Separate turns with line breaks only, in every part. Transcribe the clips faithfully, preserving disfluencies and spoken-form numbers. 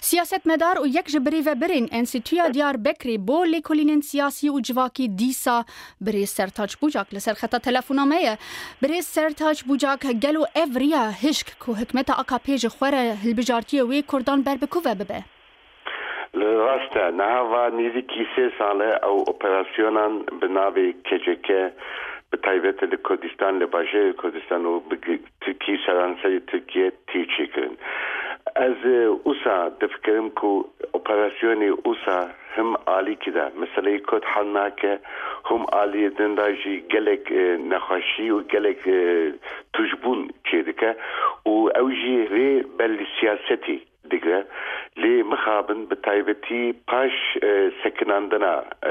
سیاست مدار و یک جبری و برین انسیتویا دیار بکری بو لیکولین سیاسی و جواکی دیسا بری سرتاج بوجاک لسر خطا تلفونامه بری سرتاج بوجاک گلو اوریا هشک کو حکمت آقا پیج خوره هلبجارتی وی کردان بر بکو و ببه
راسته نهاوا نزدیکی سه ساله او اپراسیونان بناوی کجکه به تایبەت لە کوردستان لە باژێر کوردستان و ترکی سەرانسەری ترکیە تیچی کردن. ئەز ئوسا دەفکرم کو ئۆپەراسیۆنی ئوسا هم عالی کدا مەسەلەی کورد حەڵ ناکە هم عالی دەنداژی gelek نەخۆشی و gelek توشبوون چێ دکە و ئەوژی رێ بەلی سیاسەتی دیگه لی مخابن به تایبەتی پاش سەکناندنا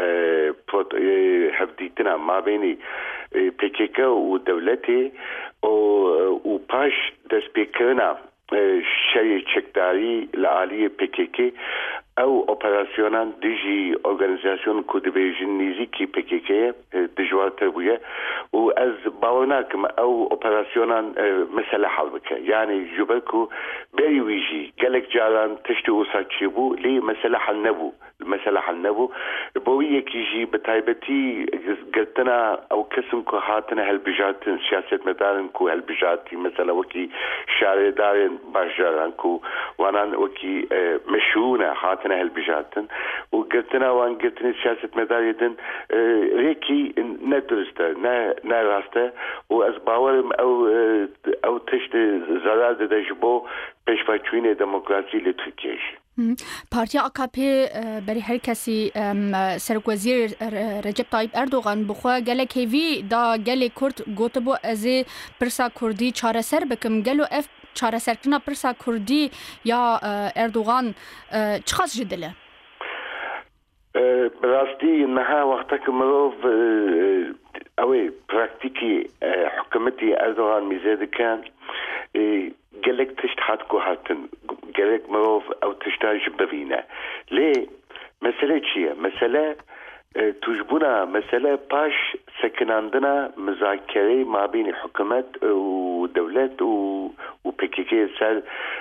هەفدیتنا مابینی پێکێکە و دەولەتی و پاش دەستپێکردنا شەی چەکداری لە عالی پێکێکی ئەو ئۆپەراسیۆنان دژی ئۆرگانیزاسیۆن کو دەبێژن نزیکی پێکێکەیە دژوارتر بووە و ئەز باوەڕ ناکەم ئەو ئۆپەراسیۆنان مەسەلە حەڵ بکە یعنی ژوبەر و بەری ویژی gelek جاران تشتی ئوسا چی بوو لی مەسەلە حەڵ نەبوو مەسەلە حەڵ نەبوو بۆ یەکیژی بە تایبەتی گرتنا ئەو کەسم کو هاتنە هەلبژارتن سیاسەتمەدارن کو هەلبژارتی مەسەلە وەکی شارێدارên باشجاران کو وانان وەکی مەشهورە هاتنە هەلبژارتن و گرتنا وان گرتنی سیاسەتمەدارێدن رێکی نەدروستە ناڕاستە و ئەس باوەرم ئەو ئەو تشت زەرار دەدەژ بۆ پێشواچوونی دەموکراسی لە تورکیەش.
پارتیا آ کا پی بری هر کسی سرکوزیر رجب طایب اردوغان بخوا گله کیوی دا گله کرد گوت بو از پرسا کردی چاره سر بکم گلو اف چاره سر کنا پرسا کردی یا اردوغان چخاص جدله؟
براستی نها وقتا که مروف اوی پراکتیکی حکومتی اردوغان میزیده کن gelek tişt hat ku hatin gelek merov ew tişta ji bivîne lê mesele çi ye mesele tujbûna mesele paş sekinandina müzakerê mabînî hikûmet û dewlet û û P K K ser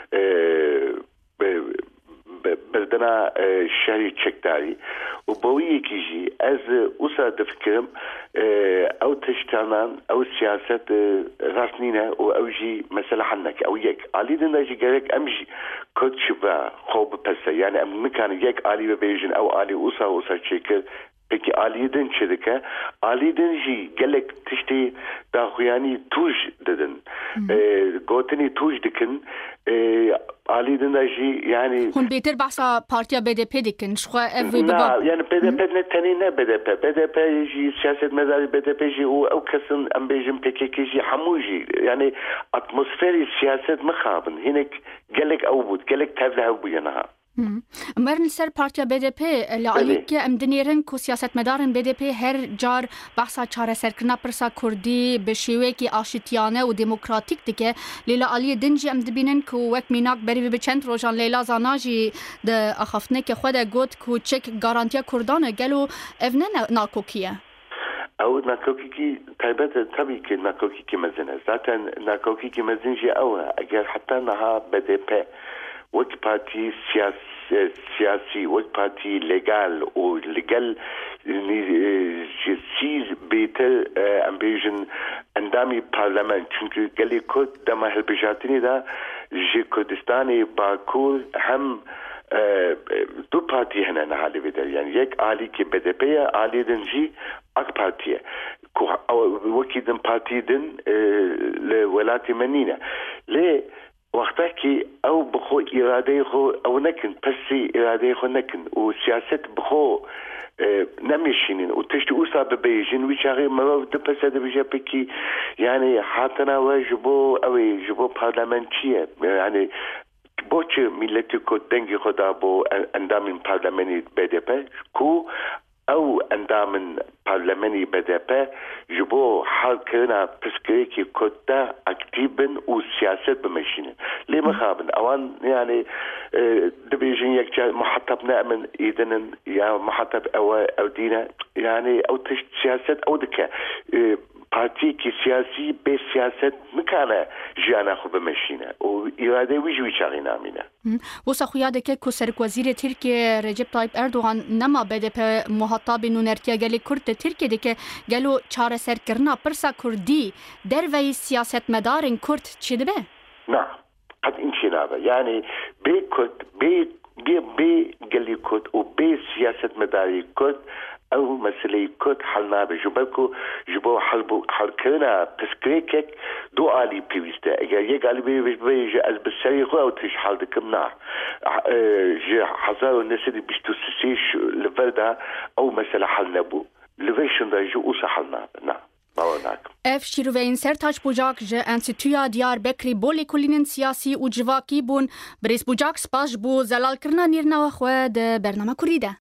بردنا شهری چکداری و با یکی جی از اوسا دفکرم او تشتانان او سیاست راسنینه و او جی مثلا حنک او یک علی دن داشی گرک امجی کد شبه خوب پسه یعنی ام مکان یک علی ببیجن او علی اوسا اوسا چکر Peki Ali'den çedike, Ali'den jî gelek tiştî daxuyani tuj dedin. Gotini tuj dikin, Ali'den de jî yani...
Hûn bêtir bahsa partiya B D P dikin, şixwe ev vê
biba. Yani B D P ne tenî ne B D P. B D P jî siyaset medarî B D P jî û ew kesin em bêjin P K K jî hemû jî. Yani atmosferi siyaset mixabin. Hinek gelek ew bûd, gelek tevle ew bûye niha.
مرن سر پارتیا B D P لعلیک ام دنیرن کو سیاست مدارن B D P هر جار بحثا چاره سرکرنا پرسا کردی به شیوه کی آشتیانه و دموکراتیک دیگه لیلا علی دنجی ام دبینن کو وک میناک بری به چند روزان لیلا زاناجی د اخافنه که خود گوت کو چک گارانتیا کردانه گلو افنه ناکوکیه
او ناکوکی کی تایبت طبیعی که ناکوکی کی مزنه ذاتن ناکوکی کی مزنجی اوه اگر حتی نها B D P وک پارتی سیاسی سیاسی وک پارتی لگال و لگل سیز بیتر ام بیژن اندامی پارلمان چونکه گلی کرد دم هلبجارتنی دا جی کردستانی باکور هم دو پارتی هنن حالی بدر یعنی یک عالی که B D P عالی دن جی اک پارتیه وکی دن پارتی دن لولاتی منینه لی وقتا که او بخو اراده خو او نکن پسی اراده خو نکن و سیاست بخو نمیشینین و تشت اوسا ببیجین وی چاقی مرو دو پسه دو بیجه پکی یعنی حاتنا و جبو اوی جبو پارلمان چیه یعنی بوچه ملتی که دنگی خدا بو اندامین پارلمانی B D P کو او اندامن پارلمانی B D P جبو حال کرنا پسکری که کتا اکتیبن و سیاست بمشینن لی مخابن اوان یعنی دبیجن یک جا محطب نامن ایدنن یا محطب او او دینه یعنی او تشت سیاست او دکه پارتی کی سیاسی به سیاست مکانه جیانا خو بمشینه و اراده ویجوی چاقی نامینه
وسا خویاده که که سرک وزیر ترکیه رجب طایب اردوغان نما بده په محتاب نونرتیا گلی کرد ترکیه ده که گلو چاره سر کرنا پرسا کردی در وی سیاست مدارن کرد چی ده به؟
نه قد این چی نابه یعنی بی کرد بی بی بی گلی کرد و بی سیاست مداری کرد او مسئله کرد حل نابه جبالکو جبو حل بو حل کرنا پسکریکک دو آلی پیوسته اگر یک آلی بیوش بیوش از بسری خو او تیش حل دکم نه جه هزار و نسلی بیشتو سیش لفرده او مسئله حل نبو لفشن دا جو اوسا حل نابه نه
اف شیروین سرتاج بوجاک ج انستیتویا دیار بکری بولی کلینن سیاسی و جواکی بون بریس بوجاک سپاش بو زلال کرنا نیرنا و خود برنامه کریده